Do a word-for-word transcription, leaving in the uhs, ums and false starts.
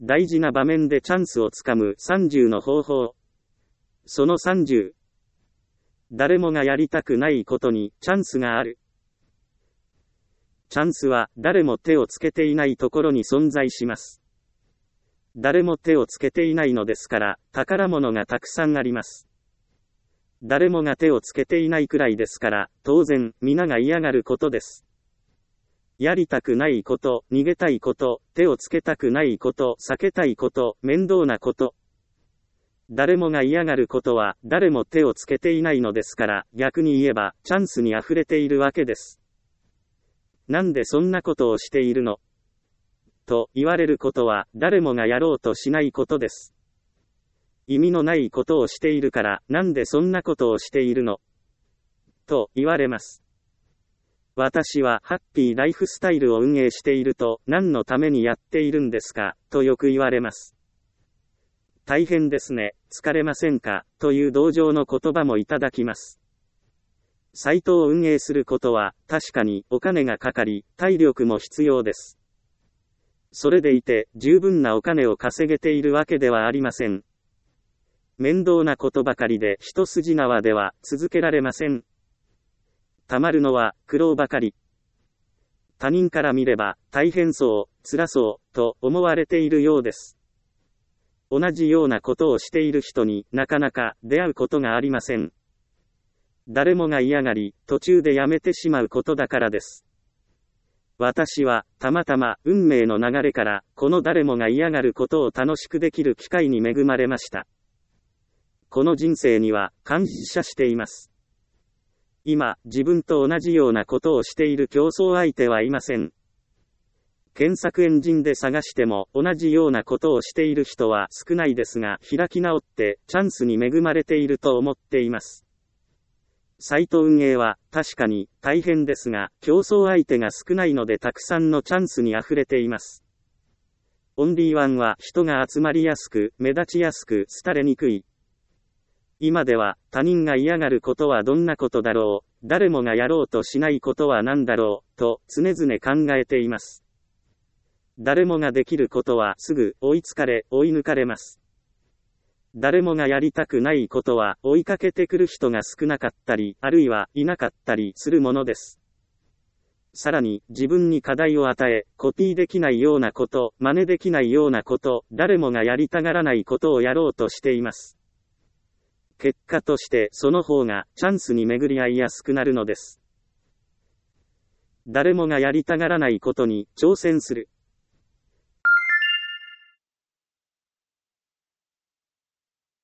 大事な場面でチャンスをつかむさんじゅうの方法。そのさんじゅう。誰もがやりたくないことにチャンスがある。チャンスは誰も手をつけていないところに存在します。誰も手をつけていないのですから、宝物がたくさんあります。誰もが手をつけていないくらいですから、当然、皆が嫌がることです。やりたくないこと、逃げたいこと、手をつけたくないこと、避けたいこと、面倒なこと。誰もが嫌がることは、誰も手をつけていないのですから、逆に言えば、チャンスに溢れているわけです。なんでそんなことをしているの？と言われることは、誰もがやろうとしないことです。意味のないことをしているから、なんでそんなことをしているの？と言われます。私はハッピーライフスタイルを運営していると、何のためにやっているんですか、とよく言われます。大変ですね、疲れませんか、という同情の言葉もいただきます。サイトを運営することは、確かにお金がかかり、体力も必要です。それでいて、十分なお金を稼げているわけではありません。面倒なことばかりで一筋縄では続けられません。たまるのは苦労ばかり。他人から見れば大変そう、辛そう、と思われているようです。同じようなことをしている人になかなか出会うことがありません。誰もが嫌がり、途中でやめてしまうことだからです。私は、たまたま運命の流れから、この誰もが嫌がることを楽しくできる機会に恵まれました。この人生には感謝しています。今、自分と同じようなことをしている競争相手はいません。検索エンジンで探しても同じようなことをしている人は少ないですが、開き直ってチャンスに恵まれていると思っています。サイト運営は確かに大変ですが、競争相手が少ないのでたくさんのチャンスに溢れています。オンリーワンは人が集まりやすく、目立ちやすく、廃れにくい。今では、他人が嫌がることはどんなことだろう、誰もがやろうとしないことは何だろう、と常々考えています。誰もができることはすぐ追いつかれ、追い抜かれます。誰もがやりたくないことは追いかけてくる人が少なかったり、あるいはいなかったりするものです。さらに、自分に課題を与え、コピーできないようなこと、真似できないようなこと、誰もがやりたがらないことをやろうとしています。結果としてその方がチャンスに巡り合いやすくなるのです。誰もがやりたがらないことに挑戦する。